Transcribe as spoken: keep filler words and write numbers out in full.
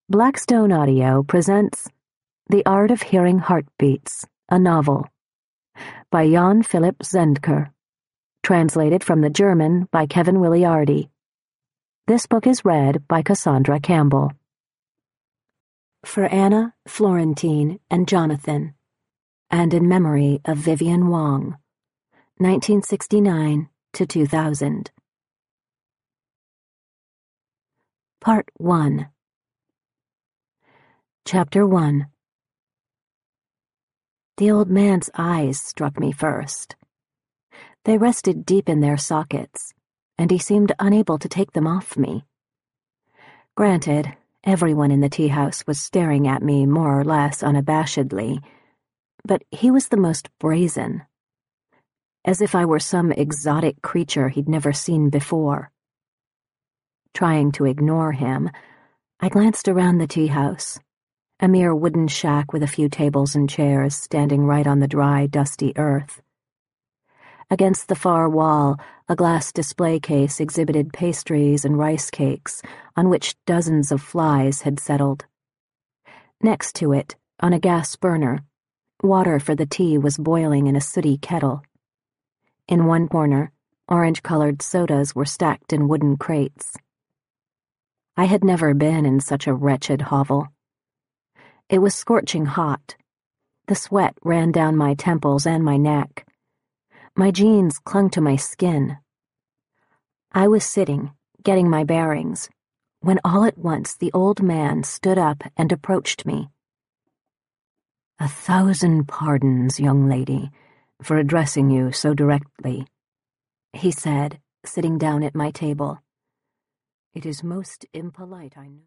Blackstone Audio presents The Art of Hearing Heartbeats, a novel, by Jan Philipp Zendker, translated from the German by Kevin Williardi. This book is read by Cassandra Campbell. For Anna, Florentine, and Jonathan, and in memory of Vivian Wong, nineteen sixty-nine to two thousand. Part one. Chapter one. The old man's eyes struck me first. They rested deep in their sockets, and he seemed unable to take them off me. Granted, everyone in the tea-house was staring at me more or less unabashedly, but he was the most brazen, as if I were some exotic creature he'd never seen before. Trying to ignore him, I glanced around the tea-house, a mere wooden shack with a few tables and chairs standing right on the dry, dusty earth. Against the far wall, a glass display case exhibited pastries and rice cakes on which dozens of flies had settled. Next to it, on a gas burner, water for the tea was boiling in a sooty kettle. In one corner, orange-colored sodas were stacked in wooden crates. I had never been in such a wretched hovel. It was scorching hot. The sweat ran down my temples and my neck. My jeans clung to my skin. I was sitting, getting my bearings, when all at once the old man stood up and approached me. "A thousand pardons, young lady, for addressing you so directly," he said, sitting down at my table. "It is most impolite, I know."